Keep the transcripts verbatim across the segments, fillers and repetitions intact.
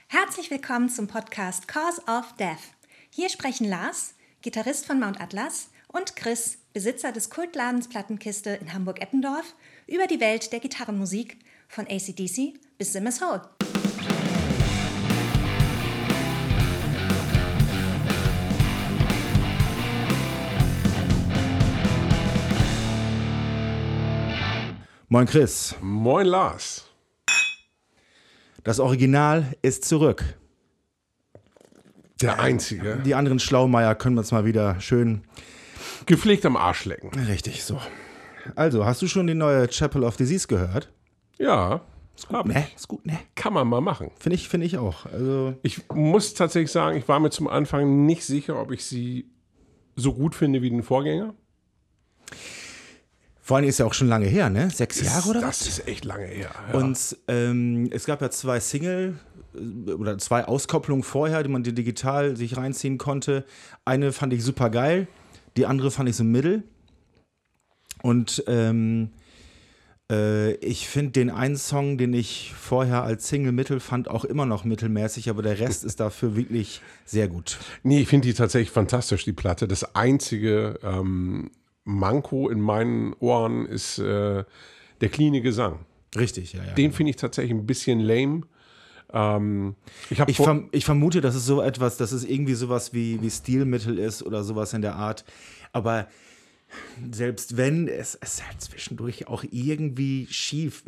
Herzlich willkommen zum Podcast Cause of Death. Hier sprechen Lars, Gitarrist von Mount Atlas, und Chris, Besitzer des Kultladens Plattenkiste in Hamburg-Eppendorf, über die Welt der Gitarrenmusik von A C D C bis Simmers Hole. Moin Chris. Moin Lars. Das Original ist zurück. Der einzige. Die anderen Schlaumeier können wir uns mal wieder schön... Gepflegt am Arsch lecken. Richtig, so. Also, hast du schon die neue Chapel of Disease gehört? Ja. Ist gut, ne? Ist gut, ne? Kann man mal machen. Finde ich, finde ich auch. Also Ich muss tatsächlich sagen, ich war mir zum Anfang nicht sicher, ob ich sie so gut finde wie den Vorgänger. vor allem ist ja auch schon lange her, ne? Sechs Jahre oder das was? Das ist echt lange her. Ja. Und ähm, es gab ja zwei Single äh, oder zwei Auskopplungen vorher, die man die digital sich reinziehen konnte. Eine fand ich super geil, die andere fand ich so mittel. Und ähm, äh, ich finde den einen Song, den ich vorher als Single mittel fand, auch immer noch mittelmäßig, aber der Rest ist dafür wirklich sehr gut. Nee, ich finde die tatsächlich fantastisch, die Platte. Das einzige ähm, Manko in meinen Ohren ist äh, der cleane Gesang. Richtig, ja, ja. Den finde ich tatsächlich ein bisschen lame. Ähm, ich, hab Ich, vor- verm ich vermute, dass es so etwas, dass es irgendwie sowas wie, wie Stilmittel ist oder sowas in der Art. Aber selbst wenn, es ist halt zwischendurch auch irgendwie schief.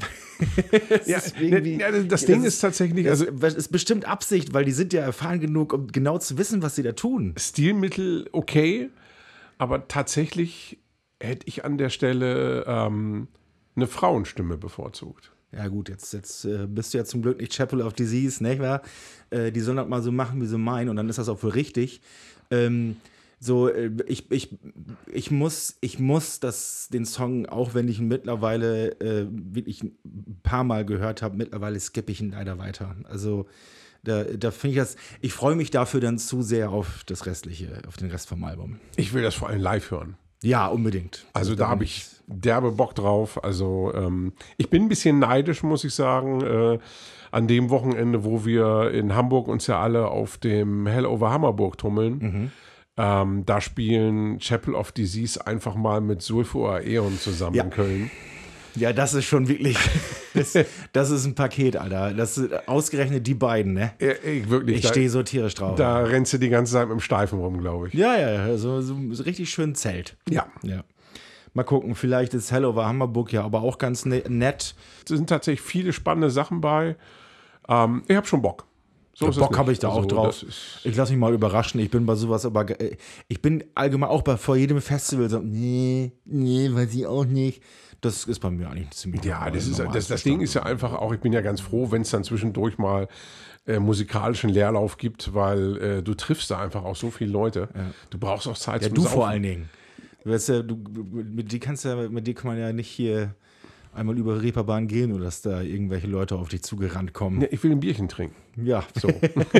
Es Ja, ist irgendwie- ne, ja, das Ding ist tatsächlich, Das also- ist bestimmt Absicht, weil die sind ja erfahren genug, um genau zu wissen, was sie da tun. Stilmittel okay, aber tatsächlich hätte ich an der Stelle ähm, eine Frauenstimme bevorzugt. Ja gut, jetzt, jetzt äh, bist du ja zum Glück nicht Chapel of Disease, nicht wahr? Äh, die sollen das mal so machen, wie sie meinen, und dann ist das auch wohl richtig. Ähm, so, äh, ich, ich, ich muss, ich muss das, den Song, auch wenn ich ihn mittlerweile äh, wirklich ein paar Mal gehört habe, mittlerweile skippe ich ihn leider weiter. Also da, da finde ich das, ich freue mich dafür dann zu sehr auf das Restliche, auf den Rest vom Album. Ich will das vor allem live hören. Ja, unbedingt. Also da habe ich derbe Bock drauf. Also ähm, ich bin ein bisschen neidisch, muss ich sagen, äh, an dem Wochenende, wo wir in Hamburg uns ja alle auf dem Hell over Hammerburg tummeln. Mhm. Ähm, da spielen Chapel of Disease einfach mal mit Sulfur Aeon zusammen Ja. in Köln. Ja, das ist schon wirklich, das, das ist ein Paket, Alter. Das sind ausgerechnet die beiden, ne? Ja, ich wirklich, Ich da, stehe so tierisch drauf. da rennst du die ganze Zeit mit dem Steifen rum, glaube ich. Ja, ja, ja, so, so, so richtig schön Zelt. Ja. Ja. Mal gucken, vielleicht ist Hell over Hammerburg ja aber auch ganz ne nett. Es sind tatsächlich viele spannende Sachen bei. Ähm, ich habe schon Bock. So ist es Bock nicht. habe ich da auch Also, drauf. das ist- Ich lasse mich mal überraschen. Ich bin bei sowas aber, ge- ich bin allgemein auch bei vor jedem Festival so, nee, nee, weiß ich auch nicht. Das ist bei mir eigentlich ziemlich Ja, normal- das, ist, normal das, das Ding ist ja einfach auch, ich bin ja ganz froh, wenn es dann zwischendurch mal äh, musikalischen Leerlauf gibt, weil äh, du triffst da einfach auch so viele Leute. Du brauchst auch Zeit Ja, zum du Saufen. vor allen Dingen. Du weißt ja, du, mit dir kannst ja, mit dir kann man ja nicht hier einmal über die Reeperbahn gehen, oder dass da irgendwelche Leute auf dich zugerannt kommen. Ja, ich will ein Bierchen trinken. Ja, So.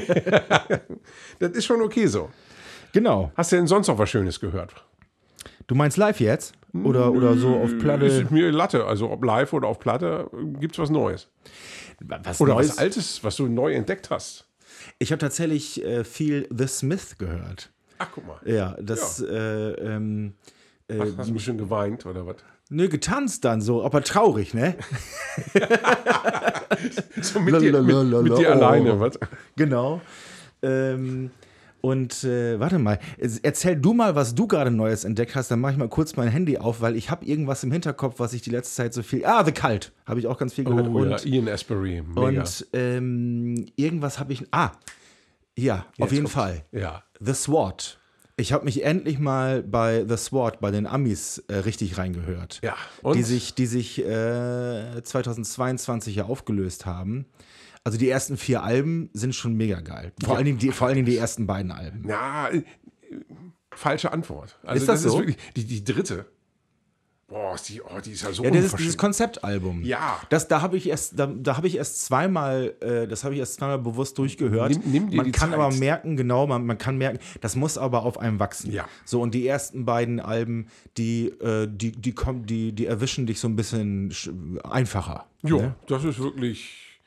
Das ist schon okay so. genau. Hast du denn sonst noch was Schönes gehört? Du meinst live jetzt? Oder, oder so auf Ist Platte? mir Latte, also ob live oder auf Platte, gibt es was Neues. Was Oder Neues? was Altes, was du neu entdeckt hast. Ich habe tatsächlich äh, viel The Smith gehört. Ach, guck mal. Ja, das, äh, ähm, äh, Ach, hast du ein bisschen geweint oder was? nö, getanzt dann so, aber traurig, ne? So mit dir, mit, Lalalala, mit dir oh. alleine, was? Genau. Ähm, und äh, warte mal, erzähl du mal, was du gerade Neues entdeckt hast, dann mache ich mal kurz mein Handy auf, weil ich habe irgendwas im Hinterkopf, was ich die letzte Zeit so viel... Ah, The Cult, habe ich auch ganz viel gehört. Oh, und ja, Ian Astbury, mega. und ähm, irgendwas habe ich... Ah, ja, auf Jetzt jeden kommt's. Fall. Ja. The SWAT. Ich habe mich endlich mal bei The SWAT, bei den Amis, äh, richtig reingehört. Ja, und? Die sich, die sich äh, zweitausendzweiundzwanzig ja aufgelöst haben. Also die ersten vier Alben sind schon mega geil. Vor, Ja. allen, Dingen die, vor allen Dingen die ersten beiden Alben. Ja, äh, falsche Antwort. Also Ist das so? ist wirklich die, die dritte. Boah, ist die, oh, die ist ja so Ja, das ist unverschämt. dieses Konzeptalbum. Ja. Das, da habe ich erst, da, da habe ich erst zweimal, äh, das habe ich erst zweimal bewusst durchgehört. Nimm- nimm dir man die kann Zeit. aber merken, genau, man, man kann merken, das muss aber auf einem wachsen. Ja. So, und die ersten beiden Alben, die, äh, die, die, kommen, die, die erwischen dich so ein bisschen sch- einfacher. Jo, ne? das ist wirklich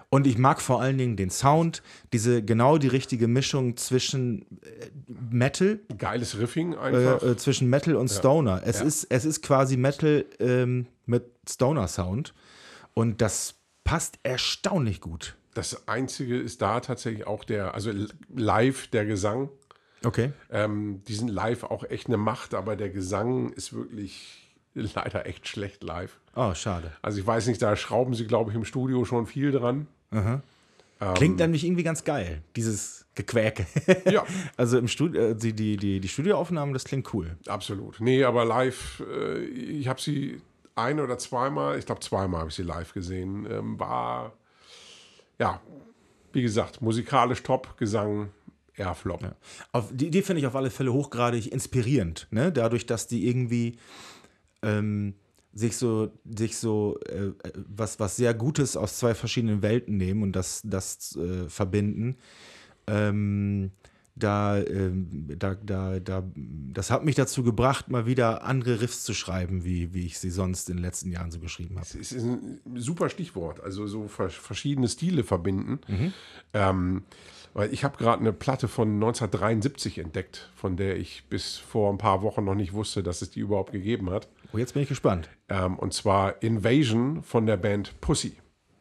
Und ich mag vor allen Dingen den Sound, diese genau die richtige Mischung zwischen äh, Metal, Geiles Riffing einfach. äh, äh, zwischen Metal und Stoner. Es, Ja. ist, es ist quasi Metal ähm, mit Stoner-Sound und das passt erstaunlich gut. Das Einzige ist da tatsächlich auch der, also live der Gesang. Okay. Ähm, die sind live auch echt eine Macht, aber der Gesang ist wirklich leider echt schlecht live. Oh, schade. Also ich weiß nicht, da schrauben sie, glaube ich, im Studio schon viel dran. Klingt nämlich irgendwie ganz geil, dieses Gequäke. Ja. Also im Studio, die, die, die, die Studioaufnahmen, das klingt cool. Absolut. Nee, aber live, äh, ich habe sie ein oder zweimal, ich glaube zweimal habe ich sie live gesehen. Ähm, war, ja, wie gesagt, musikalisch top, Gesang eher flop. Ja. Auf, die die finde ich auf alle Fälle hochgradig inspirierend, ne? Dadurch, dass die irgendwie ähm, sich so, sich so äh, was, was sehr Gutes aus zwei verschiedenen Welten nehmen und das, das äh, verbinden. Ähm, da, ähm, da, da, da, das hat mich dazu gebracht, mal wieder andere Riffs zu schreiben, wie, wie ich sie sonst in den letzten Jahren so geschrieben habe. Es ist ein super Stichwort, also so verschiedene Stile verbinden. Ähm, weil ich habe gerade eine Platte von neunzehnhundertdreiundsiebzig entdeckt, von der ich bis vor ein paar Wochen noch nicht wusste, dass es die überhaupt gegeben hat. Oh, jetzt bin ich gespannt. Ähm, und zwar Invasion von der Band Pussy.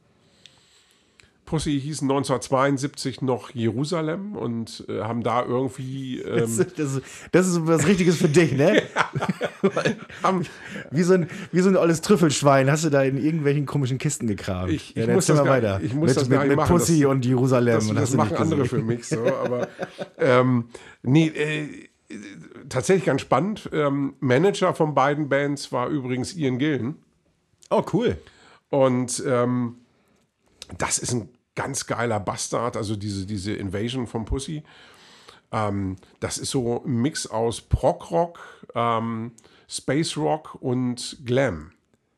Pussy hieß neunzehnhundertzweiundsiebzig noch Jerusalem und äh, haben da irgendwie ähm, Das, das, das ist was Richtiges für dich, ne? haben, Wie so, ein, wie so ein olles Trüffelschwein hast du da in irgendwelchen komischen Kisten gekramt. Ich- ich ja, dann muss erzähl das mal gar- weiter. ich muss mit, das mit, gar nicht mit machen. Pussy Das- und Jerusalem. Das, und das hast du machen nicht andere gesehen. für mich so, aber ähm, nee, äh, tatsächlich ganz spannend. Ähm, Manager von beiden Bands war übrigens Ian Gillan Oh, cool. und ähm, das ist ein ganz geiler Bastard, also diese, diese Invasion von Pussy. Ähm, das ist so ein Mix aus Prog-Rock, ähm, Space Rock und Glam.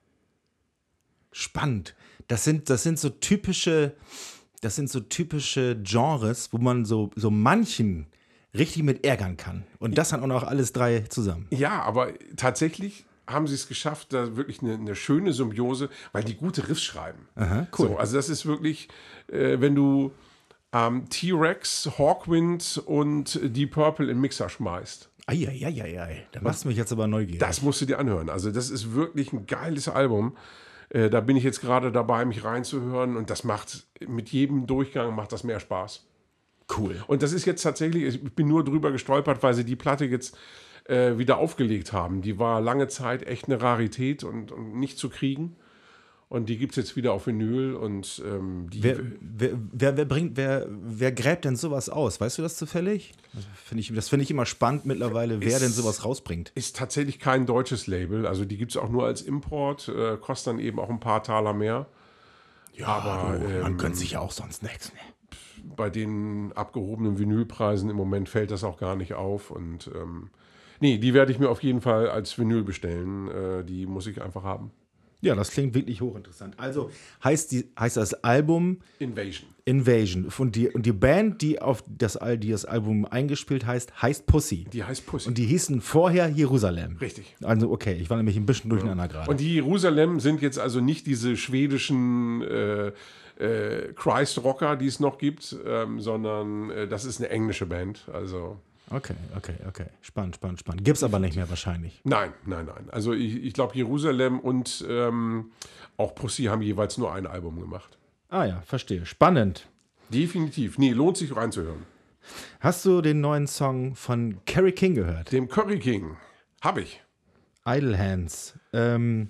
Spannend. Das sind, das sind so typische, das sind so typische Genres, wo man so, so manchen richtig mit ärgern kann. Und das dann auch noch alles drei zusammen. Ja, aber tatsächlich haben sie es geschafft, da wirklich eine, eine schöne Symbiose, weil die gute Riffs schreiben. Aha, cool. So, also das ist wirklich, äh, wenn du ähm, T-Rex, Hawkwind und Deep Purple in Mixer schmeißt. Eieieiei, da machst du mich jetzt aber neugierig. Das musst du dir anhören. Also das ist wirklich ein geiles Album. Äh, da bin ich jetzt gerade dabei, mich reinzuhören und das macht, mit jedem Durchgang macht das mehr Spaß. cool. Und das ist jetzt tatsächlich, ich bin nur drüber gestolpert, weil sie die Platte jetzt äh, wieder aufgelegt haben. Die war lange Zeit echt eine Rarität und, und nicht zu kriegen. Und die gibt es jetzt wieder auf Vinyl und ähm, die. Wer, wer, wer, wer bringt, wer, wer gräbt denn sowas aus? Weißt du das zufällig? Das finde ich, das finde ich immer spannend mittlerweile, wer Ist- denn sowas rausbringt. Ist tatsächlich kein deutsches Label. Also die gibt es auch nur als Import, äh, kostet dann eben auch ein paar Taler mehr. Ja, aber, du, ähm, man gönnt sich ja auch sonst nichts. Ne? Bei den abgehobenen Vinylpreisen im Moment fällt das auch gar nicht auf. Und ähm, nee, die werde ich mir auf jeden Fall als Vinyl bestellen. Äh, die muss ich einfach haben. Ja, das klingt wirklich hochinteressant. Also heißt, die, heißt das Album Invasion. Invasion. Und die, und die Band, die auf das, Al- die das Album eingespielt heißt, heißt Pussy. Die heißt Pussy. Und die hießen vorher Jerusalem. Richtig. Also okay, ich war nämlich ein bisschen durcheinander gerade. Und die Jerusalem sind jetzt also nicht diese schwedischen äh, äh, Christ-Rocker, die es noch gibt, ähm, sondern äh, das ist eine englische Band. Also Okay, okay, okay. Spannend, spannend, spannend. Gibt's aber nicht mehr wahrscheinlich. nein, nein, nein. Also ich, ich glaube, Jerusalem und ähm, auch Pussy haben jeweils nur ein Album gemacht. Ah ja, verstehe. Spannend. Definitiv. Nee, lohnt sich reinzuhören. Hast du den neuen Song von Kerry King gehört? Dem Curry King habe ich. Idle Hands. Ähm,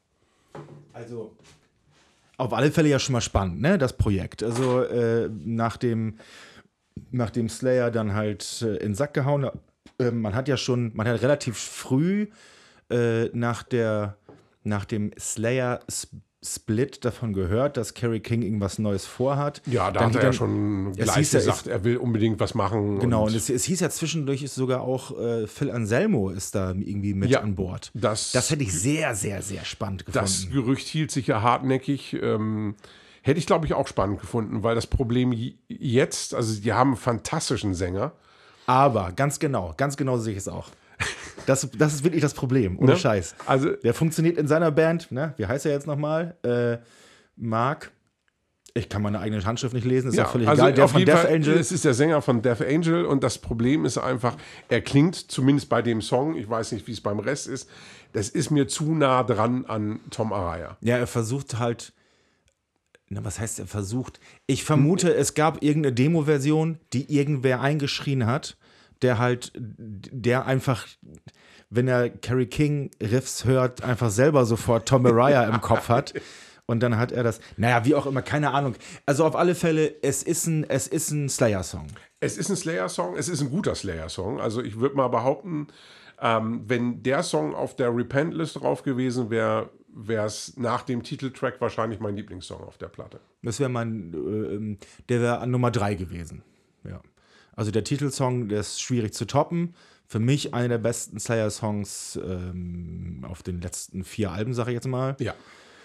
also auf alle Fälle ja schon mal spannend, ne, das Projekt. Also äh, nach dem nachdem Slayer dann halt äh, in den Sack gehauen hat, äh, man hat ja schon, man hat relativ früh äh, nach der nach dem Slayer Split davon gehört, dass Kerry King irgendwas Neues vorhat. Ja, da Dann- hat er dann- ja schon es gleich hieß ja, gesagt, er will unbedingt was machen. Genau, und es, es hieß ja zwischendurch ist sogar auch äh, Phil Anselmo ist da irgendwie mit Ja, an Bord. das- das hätte ich sehr, sehr, sehr spannend gefunden. Das Gerücht hielt sich ja hartnäckig. Ähm, hätte ich, glaube ich, auch spannend gefunden, weil das Problem j- jetzt, also die haben einen fantastischen Sänger. Aber ganz genau, ganz genau sehe ich es auch. Das, das ist wirklich das Problem, ohne Ne? Scheiß. Also- der funktioniert in seiner Band, ne? Wie heißt er jetzt nochmal? Äh, Mark Ich kann meine eigene Handschrift nicht lesen, ist Ja, ja völlig also egal. Der auf von jeden Death Fall, Angel. es ist der Sänger von Death Angel und das Problem ist einfach, er klingt zumindest bei dem Song, ich weiß nicht, wie es beim Rest ist, das ist mir zu nah dran an Tom Araya. Ja, er versucht halt, na, was heißt er versucht? Ich vermute, es gab irgendeine Demo-Version, die irgendwer eingeschrien hat, der halt, der einfach, wenn er Kerry King Riffs hört, einfach selber sofort Tom Araya im Kopf hat. Und dann hat er das, naja, wie auch immer, keine Ahnung. Also auf alle Fälle, es ist ein, es ist ein Slayer-Song. Es ist ein Slayer-Song, es ist ein guter Slayer-Song. Also ich würde mal behaupten, ähm, wenn der Song auf der Repent-List drauf gewesen wäre, wäre es nach dem Titeltrack wahrscheinlich mein Lieblingssong auf der Platte. Das wäre mein, äh, der wäre an Nummer drei gewesen. Ja. Also der Titelsong, der ist schwierig zu toppen. Für mich einer der besten Slayer-Songs ähm, auf den letzten vier Alben, sage ich jetzt mal. Ja.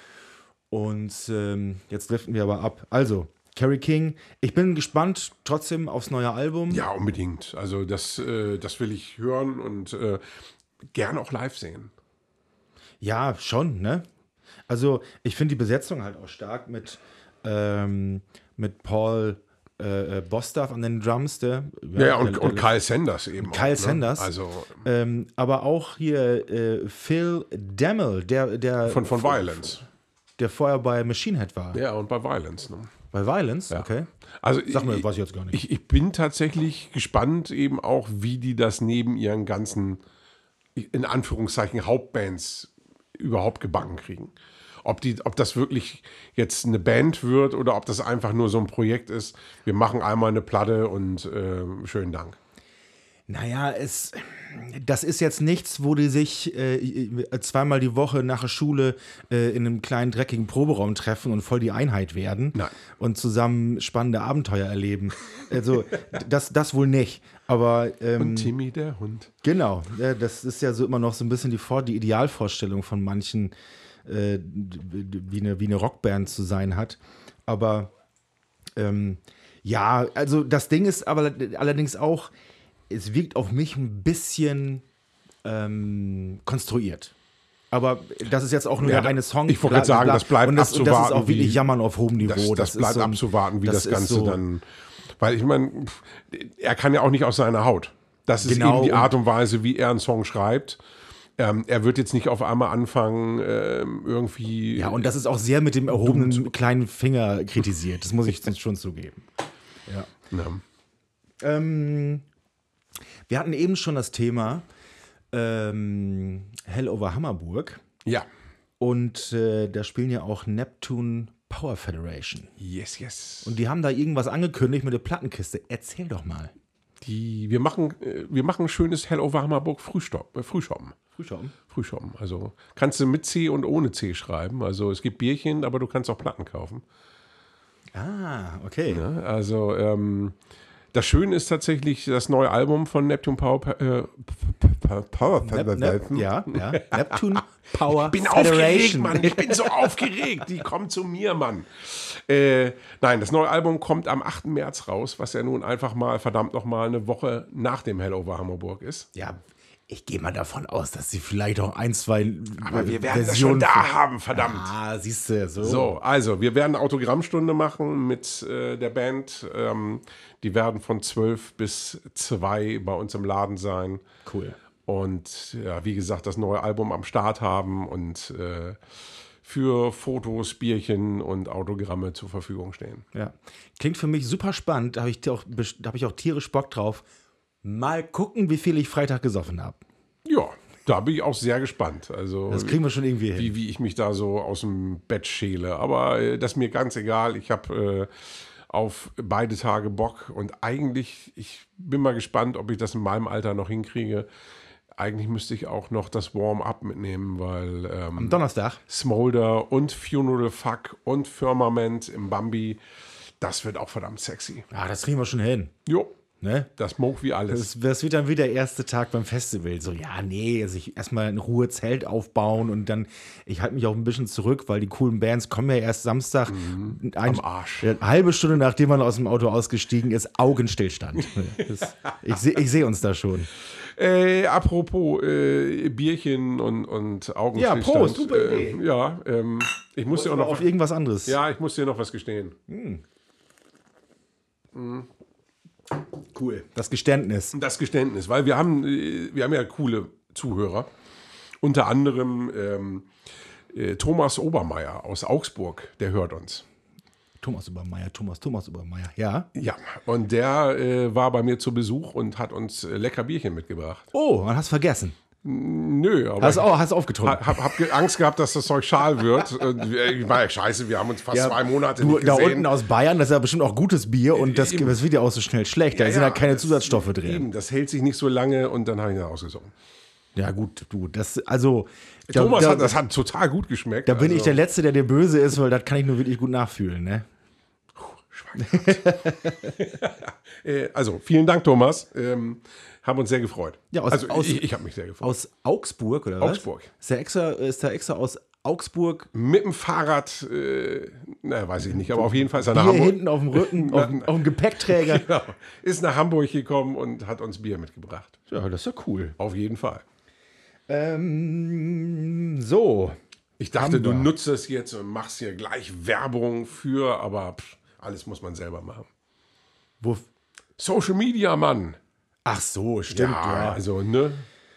Und ähm, jetzt driften wir aber ab. Also, Kerry King, ich bin gespannt trotzdem aufs neue Album. Ja, unbedingt. Also das, äh, das will ich hören und äh, gern auch live sehen. Ja, schon, ne? Also, ich finde die Besetzung halt auch stark mit, ähm, mit Paul äh, Bostaph an den Drums. Der, Ja, ja und, der, und der, Kyle Sanders eben. Kyle auch, Sanders. Ne? Also ähm, aber auch hier äh, Phil Demmel, der, der von, von Violence. Der vorher bei Machine Head war. Ja, und bei Violence. Ne? Bei Violence? Ja. Okay. Also Sag mir, ich, weiß ich jetzt gar nicht. Ich, ich bin tatsächlich gespannt eben auch, wie die das neben ihren ganzen, in Anführungszeichen, Hauptbands überhaupt gebacken kriegen. Ob, die, ob das wirklich jetzt eine Band wird oder ob das einfach nur so ein Projekt ist. Wir machen einmal eine Platte und äh, schönen Dank. Naja, es, das ist jetzt nichts, wo die sich äh, zweimal die Woche nach der Schule äh, in einem kleinen, dreckigen Proberaum treffen und voll die Einheit werden. Nein. Und zusammen spannende Abenteuer erleben. Also, das, das wohl nicht. Aber, ähm, Und Timmy der Hund. Genau, ja, das ist ja so immer noch so ein bisschen die, Vor- die Idealvorstellung von manchen, äh, wie, eine, wie eine Rockband zu sein hat. Aber ähm, ja, also das Ding ist aber allerdings auch, es wirkt auf mich ein bisschen ähm, konstruiert. Aber das ist jetzt auch nur Ja, der eine Song. ich wollte gerade sagen, das bleibt und das, und das ist abzuwarten, auch wirklich wie- Jammern auf hohem Niveau. Das, das ist bleibt so ein- abzuwarten, wie das, ist Ganze so, dann. Weil ich meine, er kann ja auch nicht aus seiner Haut. Das ist Genau, eben die und- Art und Weise, wie er einen Song schreibt. Ähm, er wird jetzt nicht auf einmal anfangen, ähm, irgendwie. Ja, und das ist auch sehr mit dem erhobenen kleinen Finger kritisiert. Das muss ich schon zugeben. Ja. Ja. Ähm, wir hatten eben schon das Thema ähm, Hell over Hammerburg. ja. Und äh, da spielen ja auch Neptune Power Federation. Yes, yes. Und die haben da irgendwas angekündigt mit der Plattenkiste. Erzähl doch mal. Die, wir, machen, äh, wir machen ein schönes Hell over Hammerburg Frühstopp, äh, Frühschoppen. Frühschoppen. Frühschoppen. Also kannst du mit C und ohne C schreiben. Also es gibt Bierchen, aber du kannst auch Platten kaufen. Ah, okay. Ja, also ähm, das Schöne ist tatsächlich das neue Album von Neptune Power, äh, Power Nep, Nep, ja, ja. Neptune Power Ich bin Federation. aufgeregt, Mann. Ich bin so aufgeregt. Die kommen zu mir, Mann. Äh, nein, das neue Album kommt am achten März raus, was ja nun einfach mal, verdammt noch mal, eine Woche nach dem Hell over Hammerburg ist. Ja, ich gehe mal davon aus, dass sie vielleicht auch ein, zwei Aber wir werden das Versionen schon da für- haben, verdammt. Ah, siehst du, so. So, also, wir werden eine Autogrammstunde machen mit äh, der Band. Ähm, die werden von zwölf bis zwei bei uns im Laden sein. Cool. Und ja, wie gesagt, das neue Album am Start haben und äh, für Fotos, Bierchen und Autogramme zur Verfügung stehen. Ja. Klingt für mich super spannend. Da habe ich, auch- da hab ich auch tierisch Bock drauf. Mal gucken, wie viel ich Freitag gesoffen habe. Ja, da bin ich auch sehr gespannt. Also, Das kriegen wir schon irgendwie hin. wie, wie ich mich da so aus dem Bett schäle. Aber äh, das ist mir ganz egal. Ich habe äh, auf beide Tage Bock. Und eigentlich, ich bin mal gespannt, ob ich das in meinem Alter noch hinkriege. Eigentlich müsste ich auch noch das Warm-up mitnehmen, weil ähm, Am Donnerstag. Smolder und Funeral Fuck und Firmament im Bambi, das wird auch verdammt sexy. Ah, das kriegen wir schon hin. Jo, Ne? das smoke wie alles. Das, das wird dann wieder der erste Tag beim Festival. So, ja, nee, also ich erstmal in Ruhe Zelt aufbauen und dann, ich halte mich auch ein bisschen zurück, weil die coolen Bands kommen ja erst Samstag. Ein, Am Arsch. Eine halbe Stunde, nachdem man aus dem Auto ausgestiegen ist, Augenstillstand. Das, ich sehe ich seh uns da schon. Äh, apropos äh, Bierchen und, und Augenstillstand. Ja, Prost, super äh, Idee. Ja, ähm, Ich muss dir auch noch auf irgendwas anderes. Ja, ich muss dir noch was gestehen. Hm. Mhm. Cool. Das Geständnis. Das Geständnis, weil wir haben, wir haben ja coole Zuhörer. Unter anderem ähm, äh, Thomas Obermeier aus Augsburg, der hört uns. Thomas Obermeier, Thomas, Thomas Obermeier, ja. Ja, und der äh, war bei mir zu Besuch und hat uns äh, lecker Bierchen mitgebracht. Oh, man hast vergessen. Nö, aber Hast auch, hast aufgetrunken. hab, hab ge- Angst gehabt, dass das Zeug schal wird. Und ich war ja scheiße, wir haben uns fast Ja, zwei Monate du, nicht da gesehen. unten aus Bayern, das ist ja bestimmt auch gutes Bier und das, Eben. das wird ja auch so schnell schlecht. Da Ja, sind ja ja, keine das- Zusatzstoffe drin. Eben, das hält sich nicht so lange und dann habe ich ihn ausgesogen. Ja, gut, du, das, also. Thomas da, hat, das hat total gut geschmeckt. Da bin also, ich der Letzte, der dir böse ist, weil das kann ich nur wirklich gut nachfühlen, ne? äh, also, vielen Dank, Thomas. Ähm, haben uns sehr gefreut. Ja, aus- also, aus- ich, ich habe mich sehr gefreut. Aus Augsburg, oder was? Augsburg. Ist der extra, ist der extra aus Augsburg Mit dem Fahrrad, äh, na, weiß ich nicht, aber auf jeden Fall ist er nach hier Hamburg. hinten auf dem Rücken, auf, dem- auf dem Gepäckträger? Genau, ist nach Hamburg gekommen und hat uns Bier mitgebracht. Ja, das ist ja cool. Auf jeden Fall. Ähm, so. Ich dachte, Haben du wir. nutzt es jetzt und machst hier gleich Werbung für, aber pff, alles muss man selber machen. Wo, Social Media, Mann. ach so, stimmt, ja, ja. also, ne?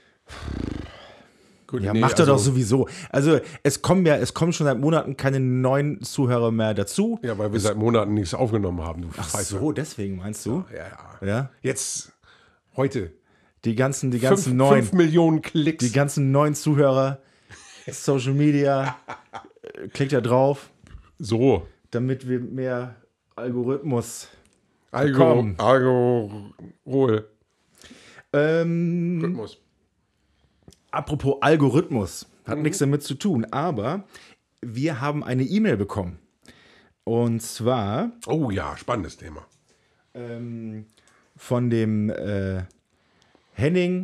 Gut, Ja, nee, macht er also, doch sowieso. Also es kommen ja, es kommen schon seit Monaten keine neuen Zuhörer mehr dazu. Ja, weil wir seit Monaten nichts aufgenommen haben. Du Ach Pfeife. so, deswegen meinst du? Ja, ja. Ja. Jetzt, heute, Die ganzen, die fünf, ganzen neuen, fünf Millionen Klicks. die ganzen neuen Zuhörer, Social Media, äh, klickt da drauf, so. damit wir mehr Algorithmus Algo, bekommen. Algorol. Ähm, Rhythmus. apropos Algorithmus, hat nichts damit zu tun, aber wir haben eine E-Mail bekommen. Und zwar Oh ja, spannendes Thema. ähm, von dem äh, Henning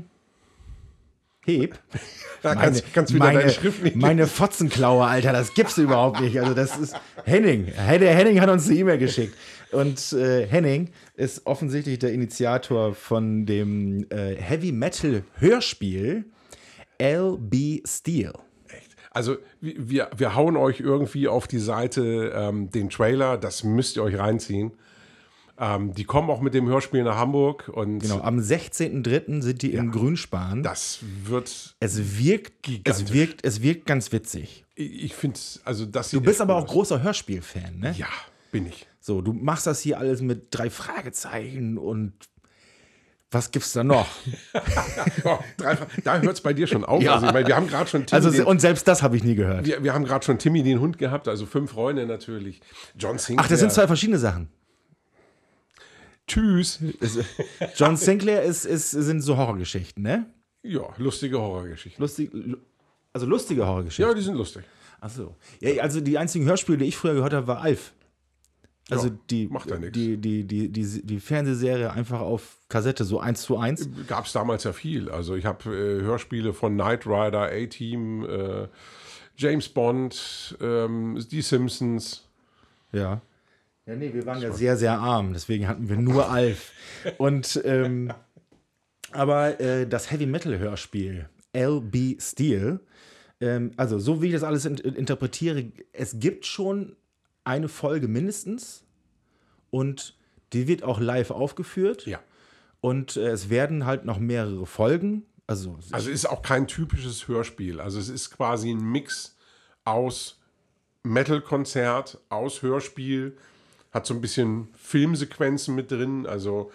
Heb. Da kannst, kannst wieder meine, deine Schrift nicht. meine Fotzenklaue, Alter, das gibt's überhaupt nicht. Also das ist Henning. Der Henning hat uns eine E-Mail geschickt. Und äh, Henning ist offensichtlich der Initiator von dem äh, Heavy Metal Hörspiel L B Steel. Also wir, wir hauen euch irgendwie auf die Seite ähm, den Trailer, das müsst ihr euch reinziehen. Ähm, die kommen auch mit dem Hörspiel nach Hamburg und Genau, am sechzehnten dritten sind die in Grünspan. das wird, Es wirkt, Gigantisch. es wirkt, es wirkt ganz witzig. ich, ich finde, also das Du bist aber auch großer Hörspiel-Fan, ne? Ja, bin ich. So, du machst das hier alles mit drei Fragezeichen und was gibt's da noch? Oh, drei, da hört es bei dir schon auf. Ja. Also ich meine, wir haben gerade schon Timmy, Also, den, und selbst das habe ich nie gehört. wir, wir haben gerade schon Timmy den Hund gehabt, also fünf Freunde natürlich. John Sinclair. Ach, das sind zwei verschiedene Sachen. Tschüss. Es- John Sinclair ist, ist, sind so Horrorgeschichten, ne? Ja, lustige Horrorgeschichte. Lustig, also lustige Horrorgeschichten. Ja, die sind lustig. Ach so. Ja, also die einzigen Hörspiele, die ich früher gehört habe, war Alf. Also Ja, die, macht ja nix. die, die, die, die, die Fernsehserie einfach auf Kassette, so eins zu eins. Gab es damals ja viel. Also ich habe äh, Hörspiele von Knight Rider, A-Team, äh, James Bond, ähm, die Simpsons. Ja. Ja, nee, wir waren ja sehr, sehr arm, deswegen hatten wir nur Alf. Und, ähm, aber äh, das Heavy Metal Hörspiel L B Steel, ähm, also so wie ich das alles in, interpretiere, es gibt schon eine Folge mindestens und die wird auch live aufgeführt. Ja. Und äh, es werden halt noch mehrere Folgen. Also, Also ist auch kein typisches Hörspiel. Also es ist quasi ein Mix aus Metal-Konzert, aus Hörspiel, hat so ein bisschen Filmsequenzen mit drin. Also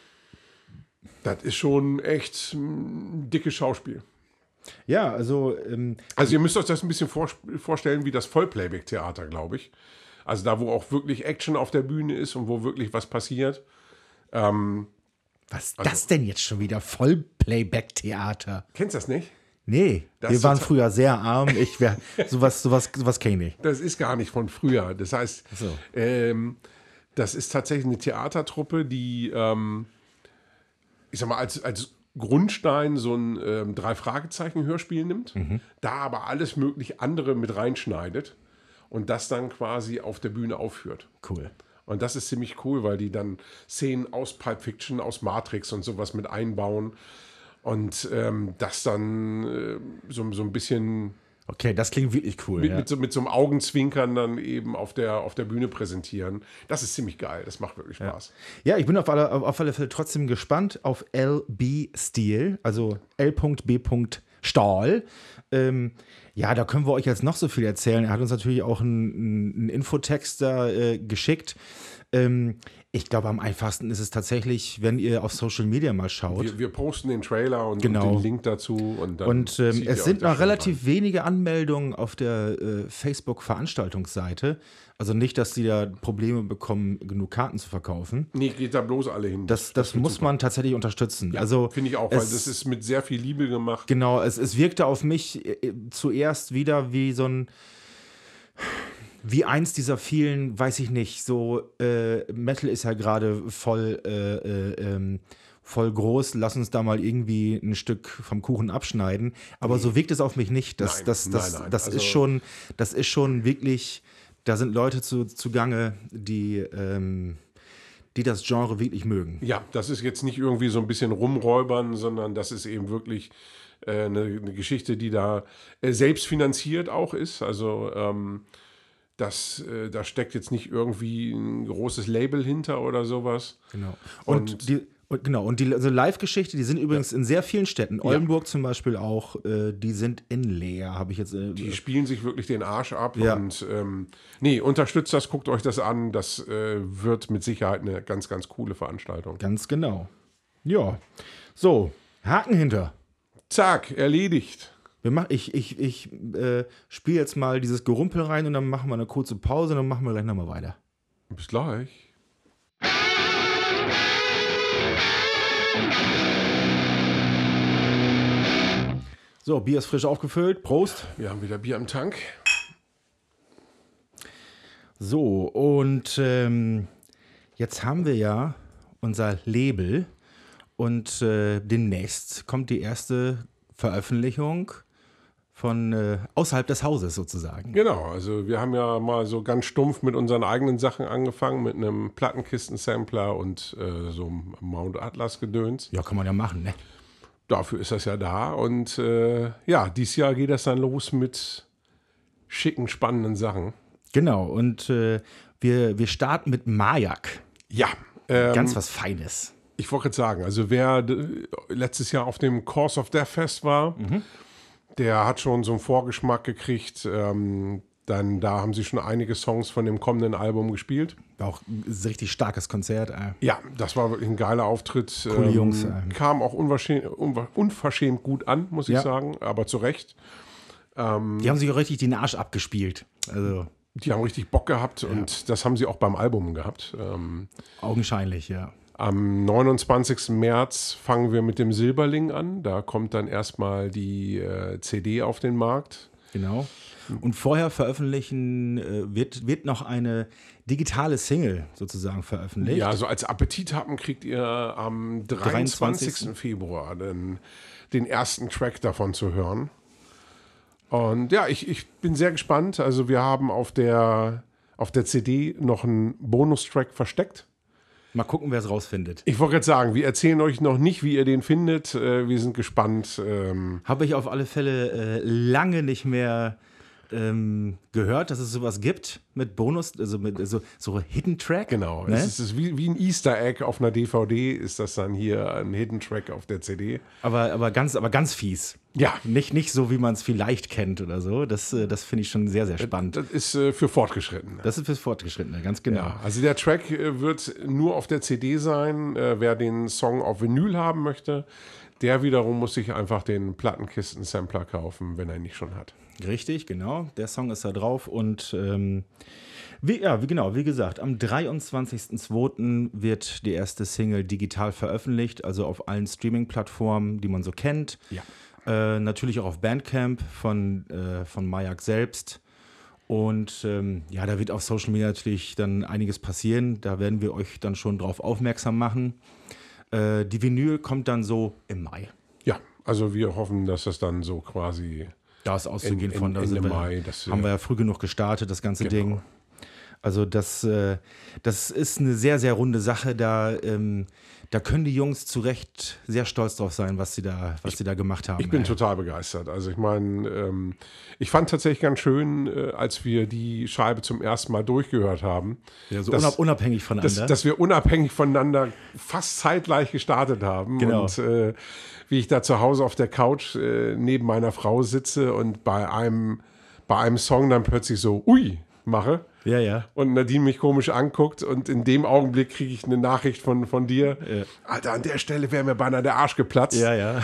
das ist schon echt ein dickes Schauspiel. ja, also ähm, Also ihr müsst euch das ein bisschen vor, vorstellen wie das Vollplayback-Theater, glaube ich. Also da, wo auch wirklich Action auf der Bühne ist und wo wirklich was passiert. Ähm, was ist das denn jetzt schon wieder? Vollplayback-Theater? kennst du das nicht? Nee, Das wir ist waren total- früher sehr arm. Ich wär, sowas, sowas, sowas kenne ich nicht. Das ist gar nicht von früher. Das heißt, so. ähm, das ist tatsächlich eine Theatertruppe, die, ähm, ich sag mal, als, als Grundstein so ein ähm, Drei-Fragezeichen-Hörspiel nimmt, da aber alles möglich andere mit reinschneidet und das dann quasi auf der Bühne aufführt. Cool. Und das ist ziemlich cool, weil die dann Szenen aus Pulp Fiction, aus Matrix und sowas mit einbauen und ähm, das dann äh, so, so ein bisschen Okay, das klingt wirklich cool. Mit, ja. mit, so, mit so einem Augenzwinkern dann eben auf der, auf der Bühne präsentieren. Das ist ziemlich geil, das macht wirklich Spaß. Ja, ich bin auf alle, auf alle Fälle trotzdem gespannt auf L B Steel, also L B Stahl. Ähm, ja, da können wir euch jetzt noch so viel erzählen. Er hat uns natürlich auch einen, einen Infotext da äh, geschickt. Ähm, ich glaube, am einfachsten ist es tatsächlich, wenn ihr auf Social Media mal schaut. Wir, wir posten den Trailer und, Genau. und den Link dazu. Und, dann Und ähm, zieht ihr es euch sind da noch schon relativ rein. wenige Anmeldungen auf der äh, Facebook-Veranstaltungsseite. Also nicht, dass die da Probleme bekommen, genug Karten zu verkaufen. Nee, geht da bloß alle hin. Das, das, wird muss super. man tatsächlich unterstützen. Ja, also finde ich auch, weil es- das ist mit sehr viel Liebe gemacht. Genau, es, es wirkte auf mich äh, zuerst wieder wie so ein, wie eins dieser vielen, weiß ich nicht, so äh, Metal ist ja gerade voll, äh, äh, ähm, voll groß, lass uns da mal irgendwie ein Stück vom Kuchen abschneiden. Aber so wirkt es auf mich nicht. Das, Nein, das, das, nein, nein. das Also- ist schon, das ist schon wirklich, da sind Leute zu, zugange, die, ähm, die das Genre wirklich mögen. Ja, das ist jetzt nicht irgendwie so ein bisschen rumräubern, sondern das ist eben wirklich äh, eine, eine Geschichte, die da äh, selbst finanziert auch ist. Also ähm, das, äh, da steckt jetzt nicht irgendwie ein großes Label hinter oder sowas. Genau. Und, Und- die und genau, und die also Live-Geschichte, die sind übrigens in sehr vielen Städten. Oldenburg zum Beispiel auch, äh, die sind in Leer, habe ich jetzt. Äh, Die spielen sich wirklich den Arsch ab. Ja. Und ähm, nee, unterstützt das, guckt euch das an. Das äh, wird mit Sicherheit eine ganz, ganz coole Veranstaltung. Ganz genau. Ja. So, Haken hinter. Zack, erledigt. Wir mach, ich ich, ich äh, spiele jetzt mal dieses Gerumpel rein und dann machen wir eine kurze Pause und dann machen wir gleich nochmal weiter. Bis gleich. So, Bier ist frisch aufgefüllt. Prost. Wir haben wieder Bier im Tank. So, und ähm, jetzt haben wir ja unser Label und äh, demnächst kommt die erste Veröffentlichung von äh, außerhalb des Hauses sozusagen. Genau, also wir haben ja mal so ganz stumpf mit unseren eigenen Sachen angefangen, mit einem Plattenkisten-Sampler und äh, so einem Mount Atlas-Gedöns. Ja, kann man ja machen, ne? Dafür ist das ja da. Und äh, ja, dieses Jahr geht das dann los mit schicken, spannenden Sachen. Genau, und äh, wir, wir starten mit Majak. Ja, ähm, Ganz was Feines. ich wollte gerade sagen, also wer d- letztes Jahr auf dem Course of Death Fest war, der hat schon so einen Vorgeschmack gekriegt. Ähm, dann da haben sie schon einige Songs von dem kommenden Album gespielt. War auch ein richtig starkes Konzert. Äh. Ja, das war wirklich ein geiler Auftritt. Coole Jungs, ja. Kam auch unverschämt, unver- unverschämt gut an, muss ich Ja. sagen, aber zu Recht. Die haben sich auch richtig den Arsch abgespielt. Also Die haben richtig Bock gehabt und das haben sie auch beim Album gehabt. Ähm, augenscheinlich, ja. am neunundzwanzigsten März fangen wir mit dem Silberling an. Da kommt dann erstmal die äh, C D auf den Markt. Genau. Und vorher veröffentlichen äh, wird, wird noch eine digitale Single sozusagen veröffentlicht. Ja, so als Appetit haben kriegt ihr am dreiundzwanzigsten Februar den, den ersten Track davon zu hören. Und ja, ich, ich bin sehr gespannt. Also wir haben auf der, auf der C D noch einen Bonustrack versteckt. Mal gucken, wer es rausfindet. Ich wollte gerade sagen, wir erzählen euch noch nicht, wie ihr den findet. Äh, Wir sind gespannt. Ähm, Habe ich auf alle Fälle äh, lange nicht mehr ähm, gehört, dass es sowas gibt mit Bonus, also mit so, so Hidden Track. Genau, Ne? es ist wie, wie ein Easter Egg auf einer D V D, ist das dann hier ein Hidden Track auf der C D. Aber, aber, ganz, aber ganz fies. Ja, Nicht, nicht so, wie man es vielleicht kennt oder so. Das, äh, das finde ich schon sehr, sehr spannend. das ist äh, für Fortgeschrittene. Das ist fürs Fortgeschrittene, ganz genau. Ja, also der Track äh, wird nur auf der C D sein. Äh, wer den Song auf Vinyl haben möchte, der wiederum muss sich einfach den Plattenkisten-Sampler kaufen, wenn er ihn nicht schon hat. Richtig, genau. Der Song ist da drauf und ähm, wie, ja, wie genau, wie gesagt, am dreiundzwanzigsten zweiten wird die erste Single digital veröffentlicht, also auf allen Streaming-Plattformen, die man so kennt. Ja. Äh, natürlich auch auf Bandcamp von, äh, von Majak selbst. Und ähm, ja, da wird auf Social Media natürlich dann einiges passieren. Da werden wir euch dann schon drauf aufmerksam machen. Äh, die Vinyl kommt dann so im Mai. Ja, also wir hoffen, dass das dann so quasi Da ist auszugehen In- in- von, da Ende sind wir, Mai, das, haben ja. wir ja früh genug gestartet, das ganze Genau. Ding. Also das, äh, das ist eine sehr, sehr runde Sache. Da, ähm, da können die Jungs zu Recht sehr stolz drauf sein, was sie da, was sie da gemacht haben. Ich bin ey. total begeistert. Also ich meine, ähm, ich fand tatsächlich ganz schön, äh, als wir die Scheibe zum ersten Mal durchgehört haben, Ja, so dass- unab unabhängig voneinander. dass, dass wir unabhängig voneinander fast zeitgleich gestartet haben. Genau. Und äh, wie ich da zu Hause auf der Couch äh, neben meiner Frau sitze und bei einem, bei einem Song dann plötzlich so, ui, mache. ja, ja. Und Nadine mich komisch anguckt und in dem Augenblick kriege ich eine Nachricht von, von dir. Ja. Alter, an der Stelle wäre mir beinahe der Arsch geplatzt. Ja, ja.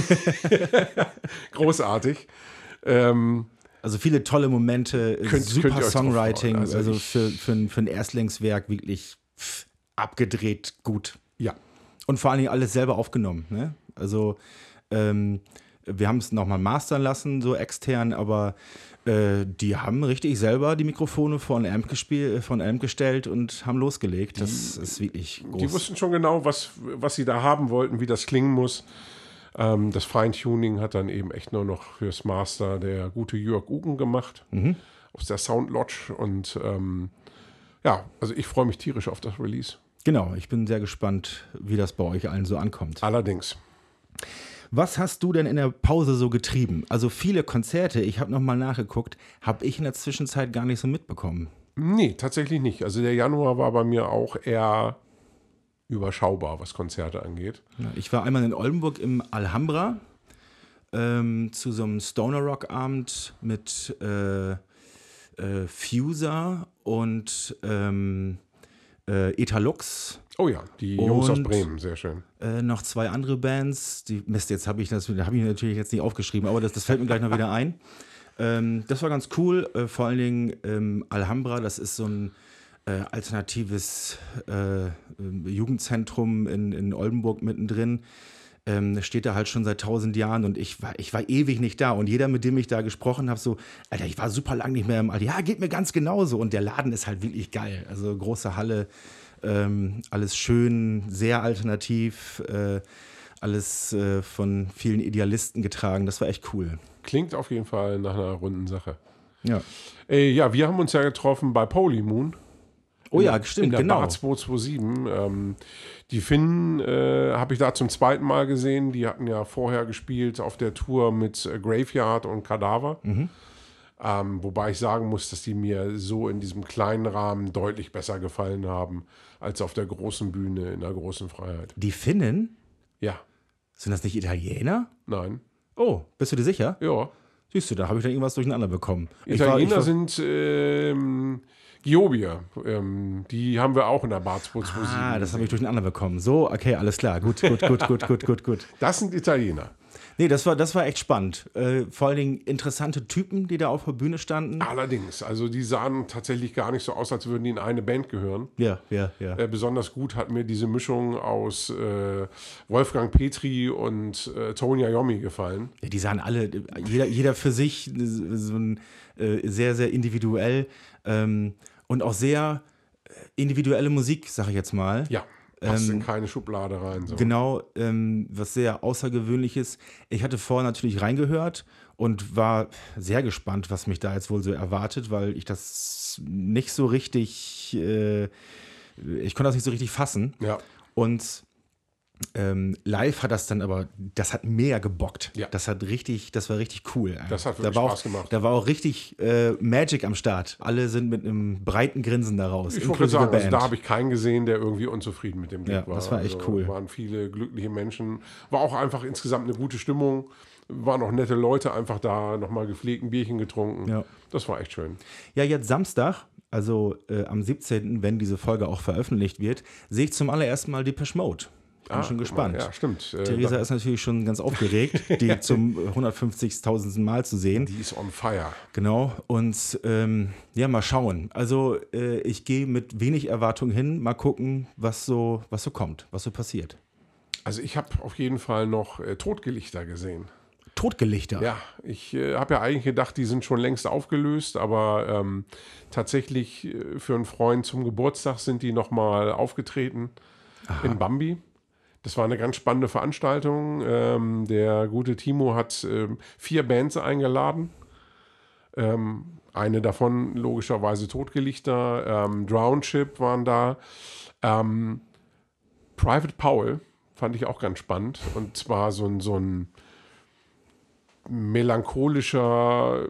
Großartig. Ähm, Also viele tolle Momente, Könnt- super könnt ihr euch drauf Songwriting, freuen. also, Also ich- für, für, ein, für ein Erstlingswerk wirklich pff, abgedreht gut. ja. Und vor allen Dingen alles selber aufgenommen. Ne? Also ähm, wir haben es nochmal mastern lassen, so extern, aber äh, die haben richtig selber die Mikrofone von Amp, gespiel, von Amp gestellt und haben losgelegt. Das ist wirklich groß. Die wussten schon genau, was, was sie da haben wollten, wie das klingen muss. Ähm, das Feintuning hat dann eben echt nur noch fürs Master der gute Jörg Ugen gemacht. Aus der Sound Lodge. Und ähm, ja, also ich freue mich tierisch auf das Release. Genau, ich bin sehr gespannt, wie das bei euch allen so ankommt. Allerdings. Was hast du denn in der Pause so getrieben? Also viele Konzerte, ich habe nochmal nachgeguckt, habe ich in der Zwischenzeit gar nicht so mitbekommen. Nee, tatsächlich nicht. Also der Januar war bei mir auch eher überschaubar, was Konzerte angeht. Ja, ich war einmal in Oldenburg im Alhambra ähm, zu so einem Stoner-Rock-Abend mit äh, äh, Fuser und ähm, äh, Etalux. Oh ja, die Jungs aus Und- Bremen, sehr schön. Äh, noch zwei andere Bands. Die, Mist, jetzt habe ich das hab ich natürlich jetzt nicht aufgeschrieben, aber das, das fällt mir gleich noch wieder ein. Ähm, das war ganz cool. Äh, vor allen Dingen ähm, Alhambra, das ist so ein äh, alternatives äh, äh, Jugendzentrum in, in Oldenburg mittendrin. Ähm, das steht da halt schon seit tausend Jahren und ich war, ich war ewig nicht da. Und jeder, mit dem ich da gesprochen habe, so, Alter, ich war super lang nicht mehr im Alter. Ja, geht mir ganz genauso. Und der Laden ist halt wirklich geil. Also große Halle. Ähm, alles schön, sehr alternativ, äh, alles äh, von vielen Idealisten getragen. Das war echt cool. Klingt auf jeden Fall nach einer runden Sache. Ja. Äh, ja, wir haben uns ja getroffen bei Polymoon. Oh ja, in stimmt, der genau. Bar zwei zwei sieben. Ähm, die Finnen äh, habe ich da zum zweiten Mal gesehen. Die hatten ja vorher gespielt auf der Tour mit äh, Graveyard und Kadaver. Mhm. Ähm, wobei ich sagen muss, dass die mir so in diesem kleinen Rahmen deutlich besser gefallen haben, als auf der großen Bühne in der großen Freiheit. Die Finnen, Ja, sind das nicht Italiener? nein, Oh, bist du dir sicher? ja. Siehst du, da habe ich dann irgendwas durcheinander bekommen. Ich war- Italiener ich war, sind ähm, Giobier. Ähm, die haben wir auch in der Bar zwei zwei sieben. Ah, das habe ich gesehen. durcheinander bekommen. So, okay, alles klar. Gut, gut, gut, gut, gut, gut, gut. Das sind Italiener. Nee, das war, das war echt spannend. Äh, vor allen Dingen interessante Typen, die da auf der Bühne standen. Allerdings, also die sahen tatsächlich gar nicht so aus, als würden die in eine Band gehören. Ja, ja, ja. Äh, besonders gut hat mir diese Mischung aus äh, Wolfgang Petri und äh, Tony Iommi gefallen. Ja, die sahen alle, jeder, jeder für sich, so ein, äh, sehr, sehr individuell ähm, und auch sehr äh, individuelle Musik, sag ich jetzt mal. Ja, passt Ähm, in keine Schublade rein. So. Genau, ähm, was sehr Außergewöhnliches. Ich hatte vorher natürlich reingehört und war sehr gespannt, was mich da jetzt wohl so erwartet, weil ich das nicht so richtig, äh, ich konnte das nicht so richtig fassen. Ja, Und ähm, live hat das dann aber, das hat mega gebockt. Ja. Das hat richtig, das war richtig cool. Das hat da wirklich war Spaß auch, gemacht. Da war auch richtig äh, Magic am Start. Alle sind mit einem breiten Grinsen da raus. ich wollte inklusive sagen, also Band. da habe ich keinen gesehen, der irgendwie unzufrieden mit dem Gig Ja, war. das war echt also, cool. Waren viele glückliche Menschen. War auch einfach insgesamt eine gute Stimmung. Waren auch nette Leute einfach da, nochmal gepflegt ein Bierchen getrunken. Ja. Das war echt schön. Ja, jetzt Samstag, also äh, am siebzehnten, wenn diese Folge auch veröffentlicht wird, sehe ich zum allerersten Mal Depeche Mode. Ich bin Ah, schon guck gespannt. mal, Ja, stimmt. Äh, Theresa da- ist natürlich schon ganz aufgeregt, die zum hundertfünfzigtausendsten Mal zu sehen. die ist on fire. Genau. Und ähm, ja, mal schauen. Also äh, ich gehe mit wenig Erwartung hin, mal gucken, was so, was so kommt, was so passiert. Also ich habe auf jeden Fall noch äh, Totgelichter gesehen. Totgelichter. Ja, ich äh, habe ja eigentlich gedacht, die sind schon längst aufgelöst, aber ähm, tatsächlich äh, für einen Freund zum Geburtstag sind die nochmal aufgetreten in Bambi. Das war eine ganz spannende Veranstaltung. Ähm, der gute Timo hat ähm, vier Bands eingeladen. Ähm, eine davon logischerweise Totgelichter. Ähm, Drown Ship waren da. Ähm, Private Paul fand ich auch ganz spannend. Und zwar so ein, so ein melancholischer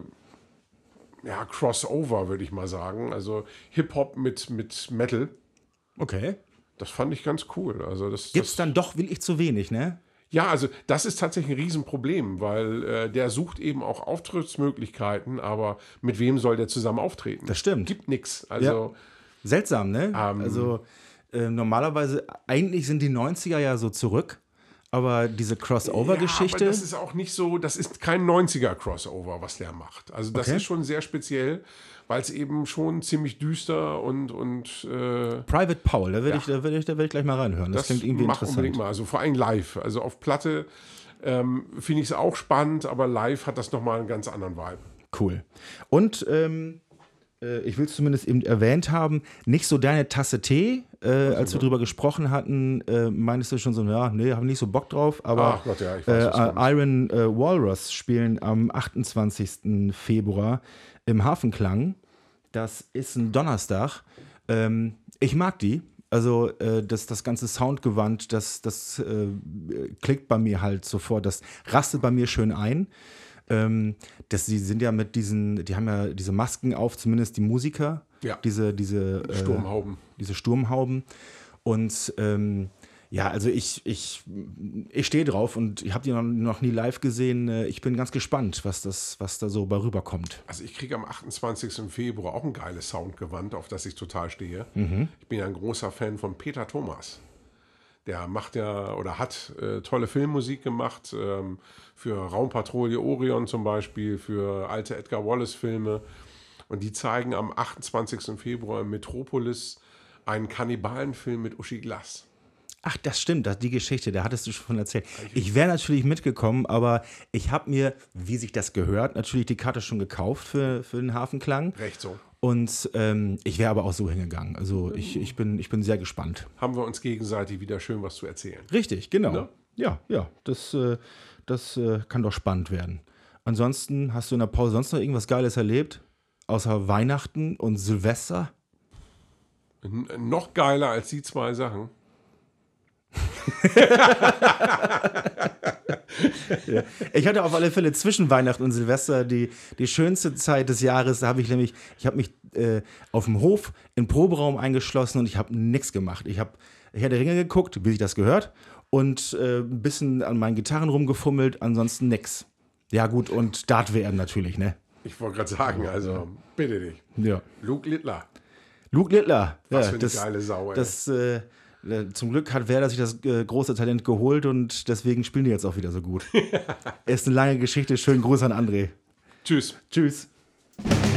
ja, Crossover, würde ich mal sagen. Also Hip-Hop mit, mit Metal. Okay. Das fand ich ganz cool. Also das, Gibt's das, dann doch wirklich zu wenig, ne? Ja, also das ist tatsächlich ein Riesenproblem, weil äh, der sucht eben auch Auftrittsmöglichkeiten, aber mit wem soll der zusammen auftreten? Das stimmt. Gibt nichts. Also Seltsam, ne? Ähm, also äh, normalerweise, eigentlich sind die neunziger ja so zurück, aber diese ja, Crossover-Geschichte. aber das ist auch nicht so, das ist kein neunziger-Crossover, was der macht. Also das Okay. ist schon sehr speziell, weil es eben schon ziemlich düster und, und äh, Private Paul, da würde Ja. ich, da würde ich, da würde ich gleich mal reinhören. Das, das klingt irgendwie mach interessant. unbedingt mal. Also vor allem live. Also auf Platte ähm, finde ich es auch spannend, aber live hat das nochmal einen ganz anderen Vibe. Cool. Und ähm, äh, ich will es zumindest eben erwähnt haben, nicht so deine Tasse Tee, äh, als wir drüber gesprochen hatten, äh, meinst du schon so, ja, nee, habe nicht so Bock drauf, aber Ach Gott, ja, ich weiß, was äh, kommt. Iron äh, Walrus spielen am achtundzwanzigsten Februar im Hafenklang. Das ist ein Donnerstag. Ähm, ich mag die. Also äh, das, das ganze Soundgewand, das, das äh, klickt bei mir halt sofort, das rastet bei mir schön ein. Ähm, das, die sind ja mit diesen, die haben ja diese Masken auf, zumindest die Musiker, Ja. diese, diese äh, Sturmhauben. diese Sturmhauben. Und ähm, ja, also ich, ich, ich stehe drauf und ich habe die noch, noch nie live gesehen. Äh, Ich bin ganz gespannt, was, das, was da so bei rüberkommt. Also ich kriege am achtundzwanzigsten Februar auch ein geiles Soundgewand, auf das ich total stehe. Ich bin ja ein großer Fan von Peter Thomas. Der macht ja oder hat äh, tolle Filmmusik gemacht, ähm, für Raumpatrouille Orion zum Beispiel, für alte Edgar Wallace-Filme. Und die zeigen am achtundzwanzigsten Februar im Metropolis einen Kannibalenfilm mit Uschi Glas. Ach, das stimmt, das, die Geschichte, da hattest du schon erzählt. Ich wäre natürlich mitgekommen, aber ich habe mir, wie sich das gehört, natürlich die Karte schon gekauft für, für den Hafenklang. Recht so. Und ähm, ich wäre aber auch so hingegangen. Also ich, ich, bin, ich bin sehr gespannt. Haben wir uns gegenseitig wieder schön was zu erzählen. Richtig, genau. Ne? Ja, ja, das, äh, das äh, kann doch spannend werden. Ansonsten, hast du in der Pause sonst noch irgendwas Geiles erlebt? Außer Weihnachten und Silvester? N noch geiler als die zwei Sachen. Ja. Ich hatte auf alle Fälle zwischen Weihnachten und Silvester die, die schönste Zeit des Jahres. Da habe ich nämlich, ich habe mich äh, auf dem Hof im Proberaum eingeschlossen und ich habe nichts gemacht. Ich habe Herr der Ringe geguckt, wie sich das gehört, und äh, ein bisschen an meinen Gitarren rumgefummelt, ansonsten nix. Ja gut, und Dart-W M natürlich, ne? Ich wollte gerade sagen, also bitte dich. Ja. Luke Littler. Luke Littler. Was ja, für eine das, geile Sau, ey. Das, äh, äh, zum Glück hat Werder sich das äh, große Talent geholt und deswegen spielen die jetzt auch wieder so gut. Ist eine lange Geschichte. Schönen Gruß an André. Tschüss. Tschüss.